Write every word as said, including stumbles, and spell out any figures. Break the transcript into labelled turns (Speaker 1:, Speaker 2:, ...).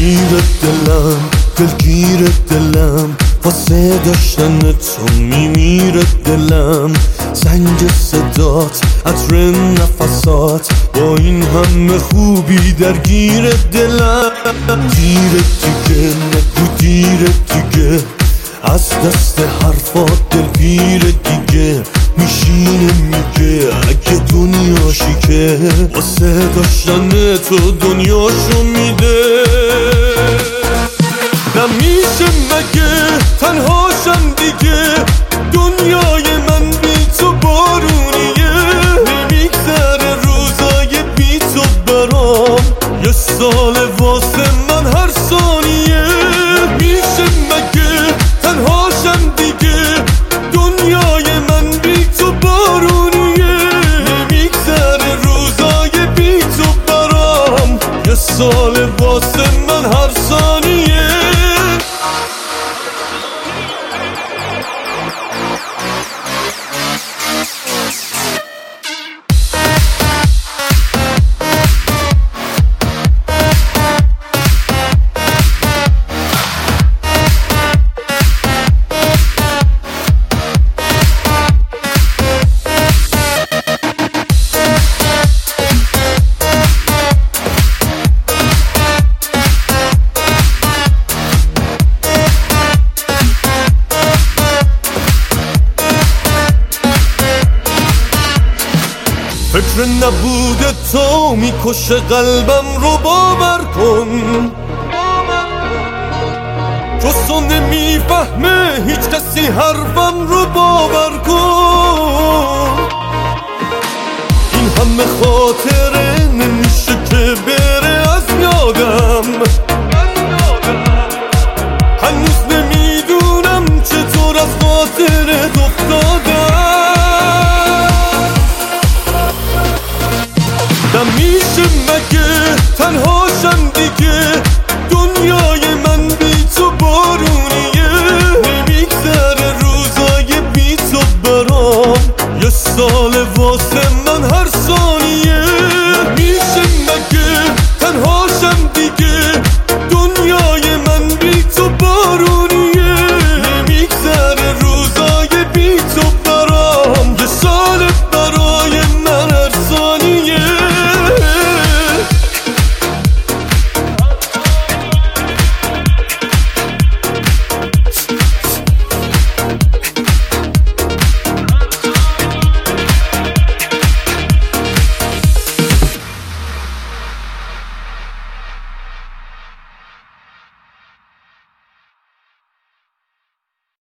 Speaker 1: دلگیر دلم دلگیر دلم واسه داشتن تو میمیره دلم. زنگ صدات عطر نفسات با این همه خوبی درگیر دلم. دیر دیگه نگو دیر دیگه از دست حرفات دلگیر دیگه میشینه میگه اگه دنیاشی که واسه داشتن تو دنیاشو میده. نمیشه مگه تنهاشم دیگه دنیای من بی تو بارونیه. نمیگذره روزای بی تو برام یه سال واسه من هر ثانیه. نمیشه مگه تنهاشم دیگه دنیای من بی تو بارونیه. نمیگذره روزای بی تو برام یه سال واسه من هر ثانیه. فکر نبوده تو میکشه قلبم رو باور کن. جز نمیفهمه هیچ کسی حرفم رو باور کن. این همه خاطره